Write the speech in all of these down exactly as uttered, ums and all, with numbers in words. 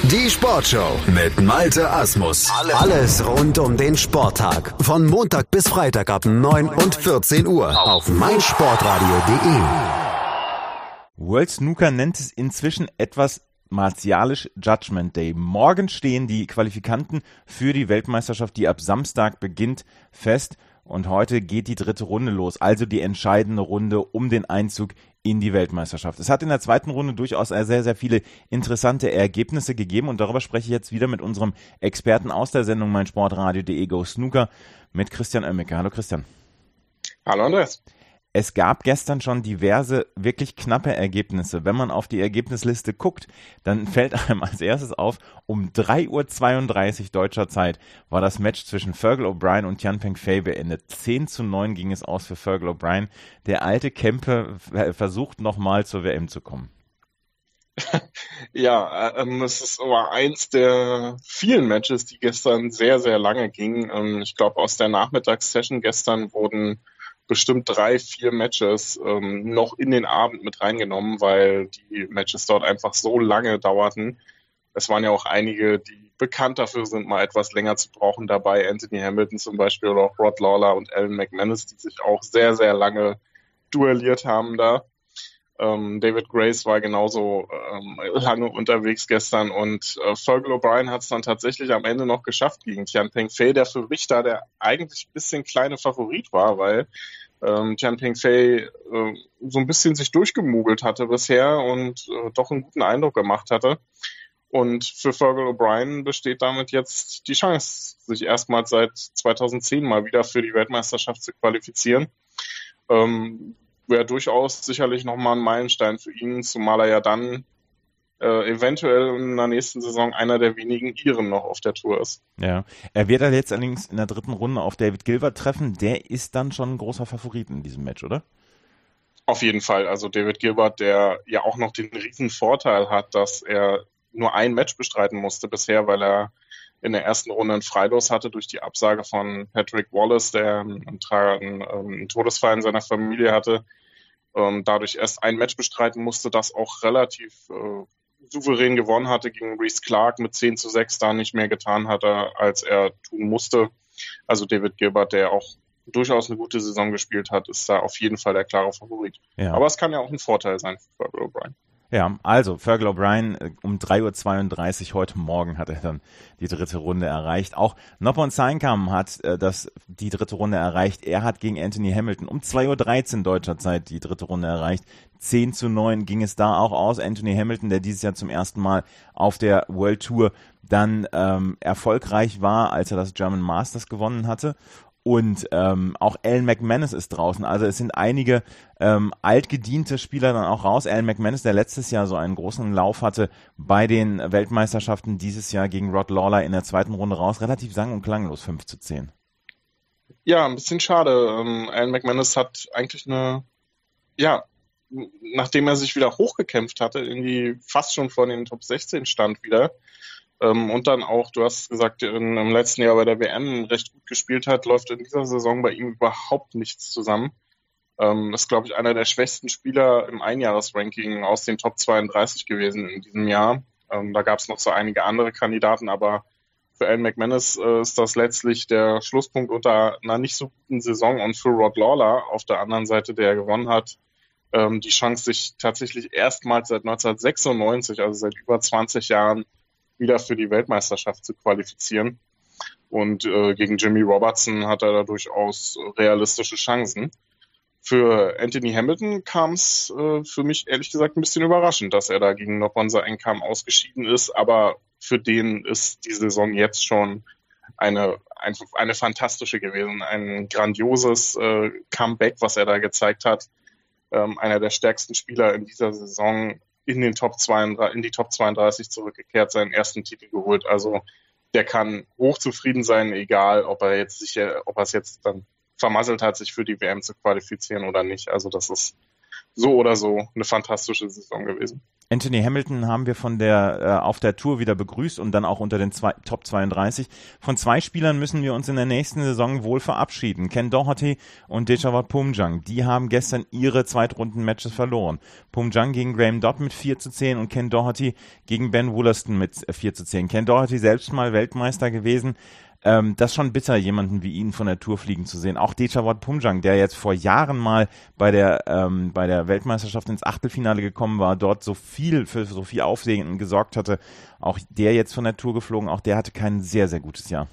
Die Sportshow mit Malte Asmus. Alles rund um den Sporttag. Von Montag bis Freitag ab neun und vierzehn Uhr auf meinsportradio punkt de. World Snooker nennt es inzwischen etwas martialisch Judgment Day. Morgen stehen die Qualifikanten für die Weltmeisterschaft, die ab Samstag beginnt, fest. Und heute geht die dritte Runde los, also die entscheidende Runde um den Einzug in die Weltmeisterschaft. Es hat in der zweiten Runde durchaus sehr, sehr viele interessante Ergebnisse gegeben und darüber spreche ich jetzt wieder mit unserem Experten aus der Sendung meinsportradio punkt de Go Snooker mit Christian Oemmeke. Hallo Christian. Hallo Andreas. Es gab gestern schon diverse wirklich knappe Ergebnisse. Wenn man auf die Ergebnisliste guckt, dann fällt einem als erstes auf, um drei Uhr zweiunddreißig deutscher Zeit war das Match zwischen Fergal O'Brien und Tian Pengfei beendet. zehn zu neun ging es aus für Fergal O'Brien. Der alte Kempe versucht nochmal zur W M zu kommen. Ja, ähm, es ist aber eins der vielen Matches, die gestern sehr, sehr lange gingen. Ähm, ich glaube, aus der Nachmittagssession gestern wurden bestimmt drei, vier Matches ähm, noch in den Abend mit reingenommen, weil die Matches dort einfach so lange dauerten. Es waren ja auch einige, die bekannt dafür sind, mal etwas länger zu brauchen dabei. Anthony Hamilton zum Beispiel oder auch Rod Lawler und Alan McManus, die sich auch sehr, sehr lange duelliert haben da. Ähm, David Grace war genauso ähm, lange unterwegs gestern und äh, Fergal O'Brien hat es dann tatsächlich am Ende noch geschafft gegen Tian Pengfei, der für mich da der eigentlich ein bisschen kleine Favorit war, weil ähm, Tian Pengfei äh, so ein bisschen sich durchgemogelt hatte bisher und äh, doch einen guten Eindruck gemacht hatte. Und für Fergal O'Brien besteht damit jetzt die Chance, sich erstmals seit zweitausendzehn mal wieder für die Weltmeisterschaft zu qualifizieren. Ähm, wäre durchaus sicherlich nochmal ein Meilenstein für ihn, zumal er ja dann äh, eventuell in der nächsten Saison einer der wenigen Iren noch auf der Tour ist. Ja, er wird ja jetzt allerdings in der dritten Runde auf David Gilbert treffen. Der ist dann schon ein großer Favorit in diesem Match, oder? Auf jeden Fall. Also David Gilbert, der ja auch noch den riesen Vorteil hat, dass er nur ein Match bestreiten musste bisher, weil er in der ersten Runde ein Freilos hatte durch die Absage von Patrick Wallace, der einen, einen, einen Todesfall in seiner Familie hatte. Ähm, dadurch erst ein Match bestreiten musste, das auch relativ äh, souverän gewonnen hatte gegen Reece Clark mit zehn zu sechs, da nicht mehr getan hatte, als er tun musste. Also David Gilbert, der auch durchaus eine gute Saison gespielt hat, ist da auf jeden Fall der klare Favorit. Ja. Aber es kann ja auch ein Vorteil sein für Fergal O'Brien. Ja, also Fergal O'Brien um drei Uhr zweiunddreißig heute Morgen hat er dann die dritte Runde erreicht. Auch Noppon Saengkham hat äh, das, die dritte Runde erreicht. Er hat gegen Anthony Hamilton um zwei Uhr dreizehn deutscher Zeit die dritte Runde erreicht. zehn zu neun ging es da auch aus. Anthony Hamilton, der dieses Jahr zum ersten Mal auf der World Tour dann ähm, erfolgreich war, als er das German Masters gewonnen hatte. Und ähm, auch Alan McManus ist draußen. Also es sind einige ähm, altgediente Spieler dann auch raus. Alan McManus, der letztes Jahr so einen großen Lauf hatte bei den Weltmeisterschaften, dieses Jahr gegen Rod Lawler in der zweiten Runde raus. Relativ sang- und klanglos, fünf zu zehn. Ja, ein bisschen schade. Ähm, Alan McManus hat eigentlich eine, ja, nachdem er sich wieder hochgekämpft hatte, irgendwie fast schon vor den Top sechzehn stand wieder, Ähm, und dann auch, du hast gesagt, in, im letzten Jahr bei der W M recht gut gespielt hat, läuft in dieser Saison bei ihm überhaupt nichts zusammen. Ähm, ist, glaube ich, einer der schwächsten Spieler im Einjahresranking aus den Top zweiunddreißig gewesen in diesem Jahr. Ähm, da gab es noch so einige andere Kandidaten, aber für Alan McManus äh, ist das letztlich der Schlusspunkt unter einer nicht so guten Saison und für Rod Lawler auf der anderen Seite, der gewonnen hat, ähm, die Chance, sich tatsächlich erstmals seit neunzehnhundertsechsundneunzig, also seit über zwanzig Jahren, wieder für die Weltmeisterschaft zu qualifizieren. Und äh, gegen Jimmy Robertson hat er da durchaus realistische Chancen. Für Anthony Hamilton kam es äh, für mich ehrlich gesagt ein bisschen überraschend, dass er da gegen Noppon Saengkham ausgeschieden ist. Aber für den ist die Saison jetzt schon eine, eine, eine fantastische gewesen. Ein grandioses äh, Comeback, was er da gezeigt hat. Ähm, einer der stärksten Spieler in dieser Saison, in den Top zweiunddreißig, in die Top zweiunddreißig zurückgekehrt, seinen ersten Titel geholt. Also der kann hochzufrieden sein, egal ob er jetzt sich, ob er es jetzt dann vermasselt hat, sich für die W M zu qualifizieren oder nicht. Also das ist so oder so eine fantastische Saison gewesen. Anthony Hamilton haben wir von der äh, auf der Tour wieder begrüßt und dann auch unter den zwei, Top zweiunddreißig. Von zwei Spielern müssen wir uns in der nächsten Saison wohl verabschieden. Ken Doherty und Dechawat Poomjang. Die haben gestern ihre Zweitrunden-Matches verloren. Poomjang gegen Graham Dodd mit vier zu zehn und Ken Doherty gegen Ben Wollaston mit vier zu zehn. Ken Doherty selbst mal Weltmeister gewesen. Ähm, das ist schon bitter, jemanden wie ihn von der Tour fliegen zu sehen. Auch Dechawat Poomjang, der jetzt vor Jahren mal bei der ähm, bei der Weltmeisterschaft ins Achtelfinale gekommen war, dort so viel für so viel Aufsehen gesorgt hatte, auch der jetzt von der Tour geflogen, auch der hatte kein sehr, sehr gutes Jahr.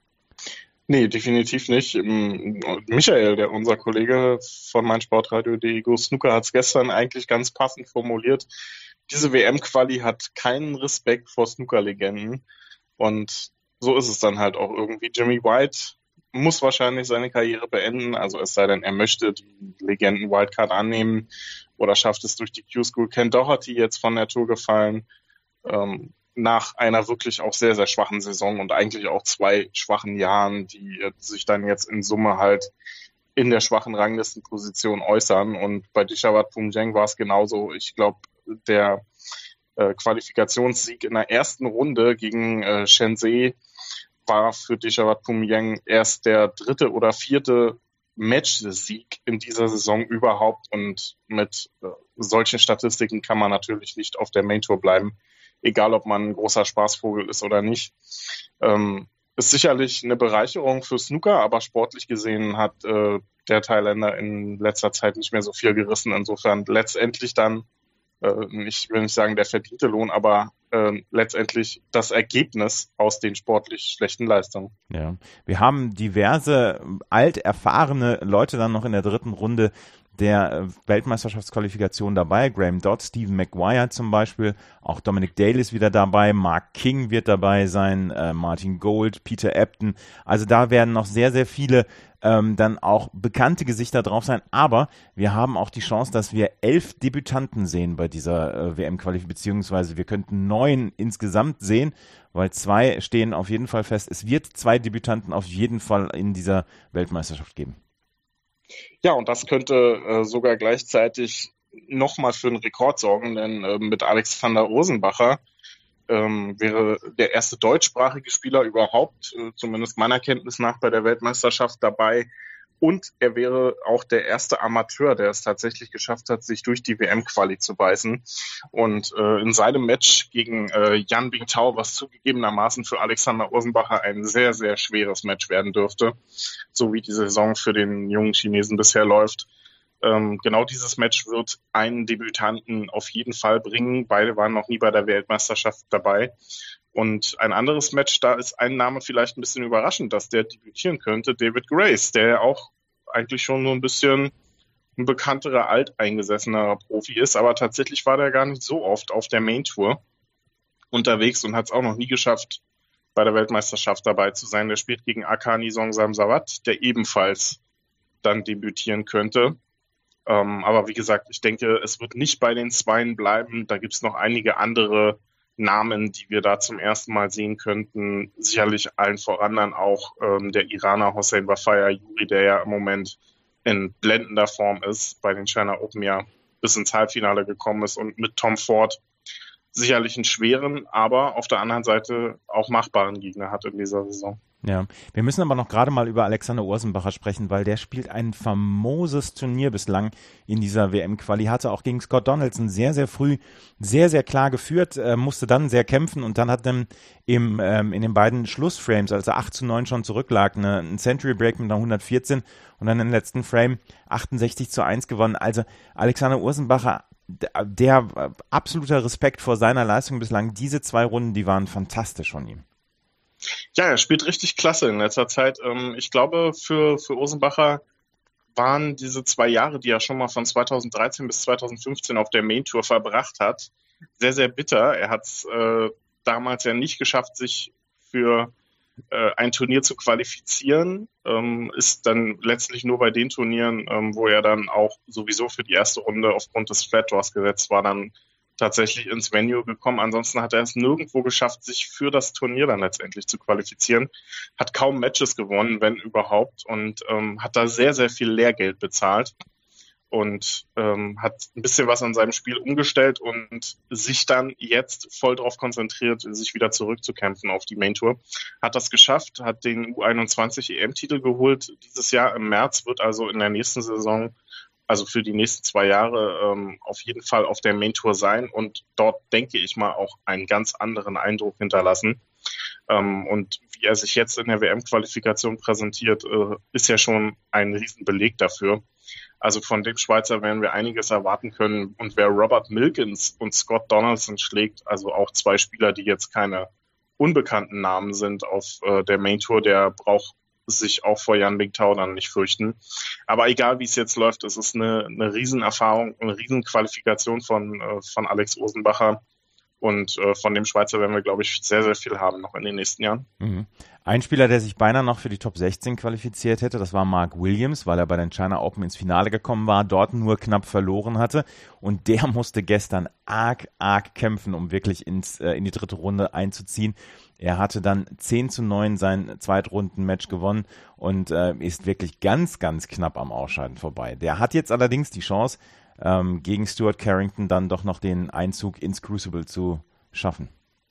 Nee, definitiv nicht. Michael, der unser Kollege von meinsportradio punkt de, Go Snooker, hat es gestern eigentlich ganz passend formuliert. Diese W M-Quali hat keinen Respekt vor Snooker-Legenden und so ist es dann halt auch irgendwie. Jimmy White muss wahrscheinlich seine Karriere beenden, also es sei denn, er möchte die Legenden-Wildcard annehmen oder schafft es durch die Q-School. Ken Doherty jetzt von der Tour gefallen, ähm, nach einer wirklich auch sehr, sehr schwachen Saison und eigentlich auch zwei schwachen Jahren, die sich dann jetzt in Summe halt in der schwachen Ranglistenposition äußern. Und bei Dechawat Poomjang war es genauso. Ich glaube, der äh, Qualifikationssieg in der ersten Runde gegen äh, Shenzhen war für Dechawat Poomjang erst der dritte oder vierte Match-Sieg in dieser Saison überhaupt. Und mit äh, solchen Statistiken kann man natürlich nicht auf der Main-Tour bleiben, egal ob man ein großer Spaßvogel ist oder nicht. Ähm, ist sicherlich eine Bereicherung für Snooker, aber sportlich gesehen hat äh, der Thailänder in letzter Zeit nicht mehr so viel gerissen. Insofern letztendlich dann, äh, ich will nicht sagen der verdiente Lohn, aber äh, letztendlich das Ergebnis aus den sportlich schlechten Leistungen. Ja, wir haben diverse alterfahrene Leute dann noch in der dritten Runde der Weltmeisterschaftsqualifikation dabei. Graham Dodd, Stephen Maguire zum Beispiel, auch Dominic Dale ist wieder dabei, Mark King wird dabei sein, äh, Martin Gold, Peter Ebdon. Also da werden noch sehr, sehr viele ähm, dann auch bekannte Gesichter drauf sein. Aber wir haben auch die Chance, dass wir elf Debütanten sehen bei dieser äh, W M-Qualifikation, beziehungsweise wir könnten neun insgesamt sehen, weil zwei stehen auf jeden Fall fest. Es wird zwei Debütanten auf jeden Fall in dieser Weltmeisterschaft geben. Ja, und das könnte äh, sogar gleichzeitig nochmal für einen Rekord sorgen, denn äh, mit Alexander Ursenbacher ähm, wäre der erste deutschsprachige Spieler überhaupt, äh, zumindest meiner Kenntnis nach, bei der Weltmeisterschaft dabei. Und er wäre auch der erste Amateur, der es tatsächlich geschafft hat, sich durch die W M-Quali zu beißen. Und äh, in seinem Match gegen äh, Yan Bingtao, was zugegebenermaßen für Alexander Ursenbacher ein sehr, sehr schweres Match werden dürfte, so wie die Saison für den jungen Chinesen bisher läuft. Ähm, genau dieses Match wird einen Debütanten auf jeden Fall bringen. Beide waren noch nie bei der Weltmeisterschaft dabei. Und ein anderes Match, da ist ein Name vielleicht ein bisschen überraschend, dass der debütieren könnte, David Grace, der auch eigentlich schon so ein bisschen ein bekannterer, alteingesessener Profi ist, aber tatsächlich war der gar nicht so oft auf der Main-Tour unterwegs und hat es auch noch nie geschafft, bei der Weltmeisterschaft dabei zu sein. Der spielt gegen Akani Songsamsawat, der ebenfalls dann debütieren könnte. Ähm, aber wie gesagt, ich denke, es wird nicht bei den Zweien bleiben. Da gibt es noch einige andere Namen, die wir da zum ersten Mal sehen könnten. Sicherlich allen voran dann auch ähm, der Iraner Hossein Bafaya-Juri, der ja im Moment in blendender Form ist, bei den China Open ja bis ins Halbfinale gekommen ist und mit Tom Ford sicherlich einen schweren, aber auf der anderen Seite auch machbaren Gegner hat in dieser Saison. Ja, wir müssen aber noch gerade mal über Alexander Ursenbacher sprechen, weil der spielt ein famoses Turnier bislang in dieser W M-Quali, hatte auch gegen Scott Donaldson sehr, sehr früh sehr, sehr klar geführt, äh, musste dann sehr kämpfen und dann hat dann im, ähm, in den beiden Schlussframes, als er acht zu neun schon zurücklag, eine, ein Century Break mit einer hundertvierzehn und dann im letzten Frame achtundsechzig zu eins gewonnen. Also Alexander Ursenbacher, der, der absoluter Respekt vor seiner Leistung bislang, diese zwei Runden, die waren fantastisch von ihm. Ja, er spielt richtig klasse in letzter Zeit. Ich glaube, für, für Ursenbacher waren diese zwei Jahre, die er schon mal von zweitausenddreizehn bis zweitausendfünfzehn auf der Main Tour verbracht hat, sehr, sehr bitter. Er hat es äh, damals ja nicht geschafft, sich für äh, ein Turnier zu qualifizieren, ähm, ist dann letztlich nur bei den Turnieren, ähm, wo er dann auch sowieso für die erste Runde aufgrund des Flat Draws gesetzt war, dann tatsächlich ins Venue gekommen. Ansonsten hat er es nirgendwo geschafft, sich für das Turnier dann letztendlich zu qualifizieren. Hat kaum Matches gewonnen, wenn überhaupt, und ähm, hat da sehr, sehr viel Lehrgeld bezahlt. und ähm, hat ein bisschen was an seinem Spiel umgestellt und sich dann jetzt voll darauf konzentriert, sich wieder zurückzukämpfen auf die Main Tour. Hat das geschafft, hat den U einundzwanzig E M-Titel geholt dieses Jahr im März, wird also in der nächsten Saison, also für die nächsten zwei Jahre, ähm, auf jeden Fall auf der Main Tour sein und dort, denke ich mal, auch einen ganz anderen Eindruck hinterlassen. Ähm, und wie er sich jetzt in der W M-Qualifikation präsentiert, äh, ist ja schon ein Riesenbeleg dafür. Also von dem Schweizer werden wir einiges erwarten können. Und wer Robert Milkins und Scott Donaldson schlägt, also auch zwei Spieler, die jetzt keine unbekannten Namen sind auf äh, der Main Tour, der braucht sich auch vor Jan Bingtao dann nicht fürchten. Aber egal, wie es jetzt läuft, es ist eine, eine Riesenerfahrung, eine Riesenqualifikation von, äh, von Alex Osenbacher. Und äh, von dem Schweizer werden wir, glaube ich, sehr, sehr viel haben noch in den nächsten Jahren. Mhm. Ein Spieler, der sich beinahe noch für die Top sechzehn qualifiziert hätte, das war Mark Williams, weil er bei den China Open ins Finale gekommen war, dort nur knapp verloren hatte. Und der musste gestern arg, arg kämpfen, um wirklich ins, äh, in die dritte Runde einzuziehen. Er hatte dann zehn zu neun sein Zweitrunden-Match gewonnen und äh, ist wirklich ganz, ganz knapp am Ausscheiden vorbei. Der hat jetzt allerdings die Chance, ähm, gegen Stuart Carrington dann doch noch den Einzug ins Crucible zu schaffen.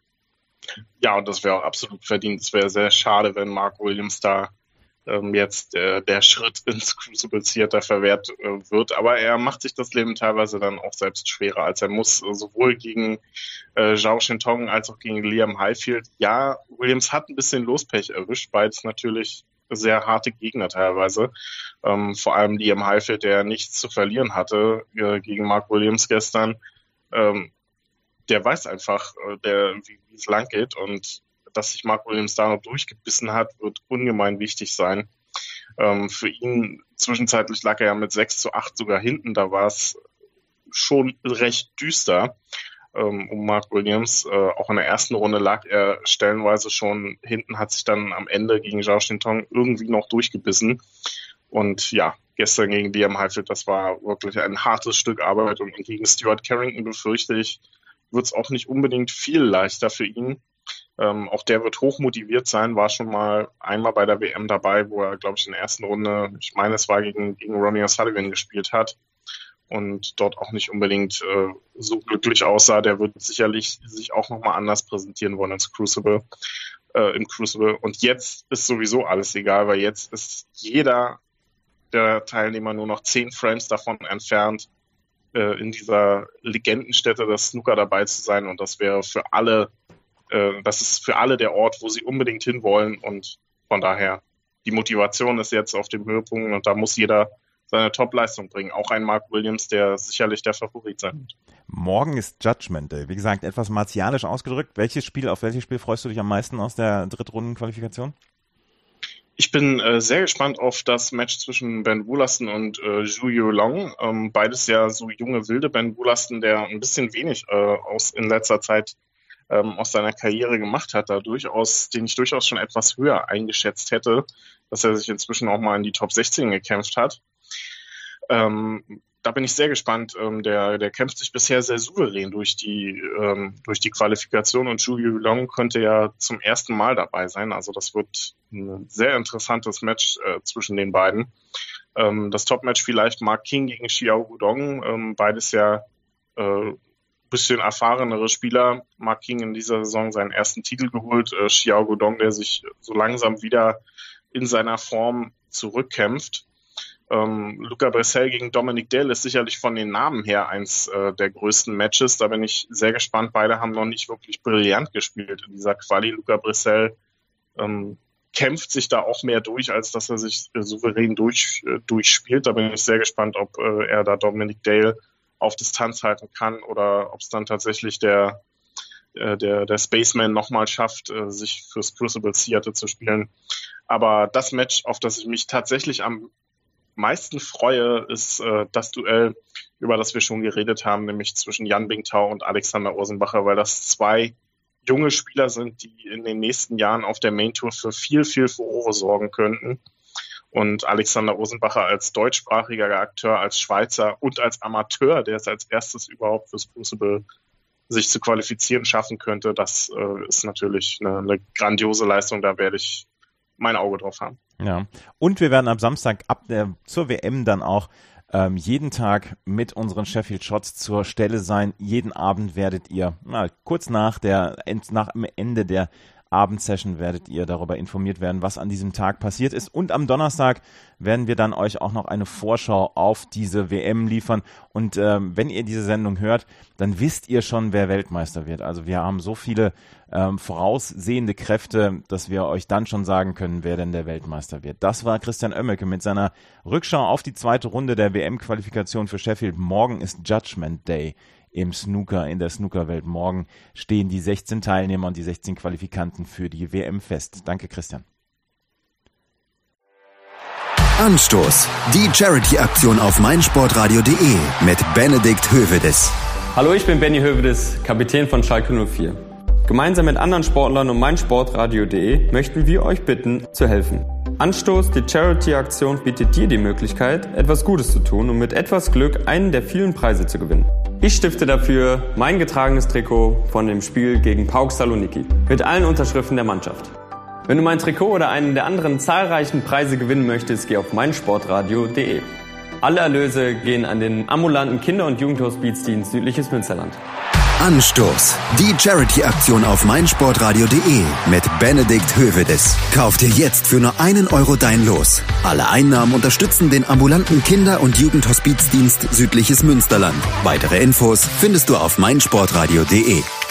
Ja, und das wäre auch absolut verdient. Es wäre sehr schade, wenn Mark Williams da ähm, jetzt äh, der Schritt ins Crucible Theater verwehrt äh, wird. Aber er macht sich das Leben teilweise dann auch selbst schwerer, als er muss. Äh, sowohl gegen äh, Zhao Shintong als auch gegen Liam Highfield. Ja, Williams hat ein bisschen Lospech erwischt, beides natürlich sehr harte Gegner teilweise. Ähm, vor allem Liam Highfield, der nichts zu verlieren hatte äh, gegen Mark Williams gestern. Ähm, der weiß einfach, äh, der, wie, wie es lang geht, und dass sich Mark Williams da noch durchgebissen hat, wird ungemein wichtig sein. Ähm, für ihn, zwischenzeitlich lag er ja mit sechs zu acht sogar hinten, da war es schon recht düster ähm, um Mark Williams. Äh, auch in der ersten Runde lag er stellenweise schon hinten, hat sich dann am Ende gegen Zhao Shintong irgendwie noch durchgebissen. Und ja, gestern gegen Liam Highfield, das war wirklich ein hartes Stück Arbeit, und gegen Stuart Carrington befürchte ich, wird es auch nicht unbedingt viel leichter für ihn. Ähm, auch der wird hoch motiviert sein, war schon mal einmal bei der W M dabei, wo er, glaube ich, in der ersten Runde, ich meine, es war gegen, gegen Ronnie O'Sullivan gespielt hat und dort auch nicht unbedingt äh, so glücklich aussah. Der wird sicherlich sich auch nochmal anders präsentieren wollen ins Crucible, äh, im Crucible. Und jetzt ist sowieso alles egal, weil jetzt ist jeder der Teilnehmer nur noch zehn Frames davon entfernt, in dieser Legendenstätte des Snooker dabei zu sein, und das wäre für alle, äh, das ist für alle der Ort, wo sie unbedingt hinwollen, und von daher, die Motivation ist jetzt auf dem Höhepunkt, und da muss jeder seine Top-Leistung bringen. Auch ein Mark Williams, der sicherlich der Favorit sein wird. Morgen ist Judgment Day. Wie gesagt, etwas martialisch ausgedrückt. Welches Spiel, auf welches Spiel freust du dich am meisten aus der Drittrunden-Qualifikation? Ich bin äh, sehr gespannt auf das Match zwischen Ben Woolaston und äh, Zhu Yulong. Ähm, beides ja so junge Wilde. Ben Woolaston, der ein bisschen wenig äh, aus in letzter Zeit ähm, aus seiner Karriere gemacht hat, da durchaus, den ich durchaus schon etwas höher eingeschätzt hätte, dass er sich inzwischen auch mal in die Top sechzehn gekämpft hat. Ähm, da bin ich sehr gespannt. Ähm, der, der kämpft sich bisher sehr souverän durch die, ähm, durch die Qualifikation, und Zhu Yulong könnte ja zum ersten Mal dabei sein. Also das wird ein sehr interessantes Match äh, zwischen den beiden. Ähm, das Top-Match vielleicht Mark King gegen Xiao Guodong. Ähm, beides ja äh, bisschen erfahrenere Spieler. Mark King in dieser Saison seinen ersten Titel geholt. Äh, Xiao Guodong, der sich so langsam wieder in seiner Form zurückkämpft. Ähm, Luca Bressel gegen Dominic Dale ist sicherlich von den Namen her eins äh, der größten Matches. Da bin ich sehr gespannt. Beide haben noch nicht wirklich brillant gespielt in dieser Quali. Luca Bressel ähm, kämpft sich da auch mehr durch, als dass er sich äh, souverän durch, äh, durchspielt. Da bin ich sehr gespannt, ob äh, er da Dominic Dale auf Distanz halten kann, oder ob es dann tatsächlich der, äh, der, der Spaceman nochmal schafft, äh, sich fürs Crucible Theater zu spielen. Aber das Match, auf das ich mich tatsächlich am meisten freue, ist äh, das Duell, über das wir schon geredet haben, nämlich zwischen Jan Bingtao und Alexander Osenbacher, weil das zwei junge Spieler sind, die in den nächsten Jahren auf der Main Tour für viel, viel Furore sorgen könnten. Und Alexander Osenbacher als deutschsprachiger Akteur, als Schweizer und als Amateur, der es als erstes überhaupt fürs Crucible sich zu qualifizieren schaffen könnte, das äh, ist natürlich eine, eine grandiose Leistung, da werde ich mein Auge drauf haben. Ja, und wir werden am Samstag ab der, zur W M dann auch ähm, jeden Tag mit unseren Sheffield Shots zur Stelle sein. Jeden Abend werdet ihr, na, kurz nach der, nach dem Ende der Abendsession werdet ihr darüber informiert werden, was an diesem Tag passiert ist. Und am Donnerstag werden wir dann euch auch noch eine Vorschau auf diese W M liefern. Und ähm, wenn ihr diese Sendung hört, dann wisst ihr schon, wer Weltmeister wird. Also wir haben so viele ähm, voraussehende Kräfte, dass wir euch dann schon sagen können, wer denn der Weltmeister wird. Das war Christian Oemmeke mit seiner Rückschau auf die zweite Runde der W M-Qualifikation für Sheffield. Morgen ist Judgment Day im Snooker, in der Snookerwelt. Morgen stehen die sechzehn Teilnehmer und die sechzehn Qualifikanten für die W M fest. Danke, Christian. Anstoß. Die Charity-Aktion auf meinsportradio punkt de mit Benedikt Hövedes. Hallo, ich bin Benny Hövedes, Kapitän von Schalke null vier. Gemeinsam mit anderen Sportlern und meinsportradio punkt de möchten wir euch bitten, zu helfen. Anstoß, die Charity-Aktion bietet dir die Möglichkeit, etwas Gutes zu tun und mit etwas Glück einen der vielen Preise zu gewinnen. Ich stifte dafür mein getragenes Trikot von dem Spiel gegen PAOK Saloniki mit allen Unterschriften der Mannschaft. Wenn du mein Trikot oder einen der anderen zahlreichen Preise gewinnen möchtest, geh auf meinsportradio punkt de. Alle Erlöse gehen an den ambulanten Kinder- und Jugendhospizdienst Südliches Münsterland. Anstoß. Die Charity-Aktion auf meinsportradio punkt de mit Benedikt Hövedes. Kauf dir jetzt für nur einen Euro dein Los. Alle Einnahmen unterstützen den ambulanten Kinder- und Jugendhospizdienst Südliches Münsterland. Weitere Infos findest du auf meinsportradio punkt de.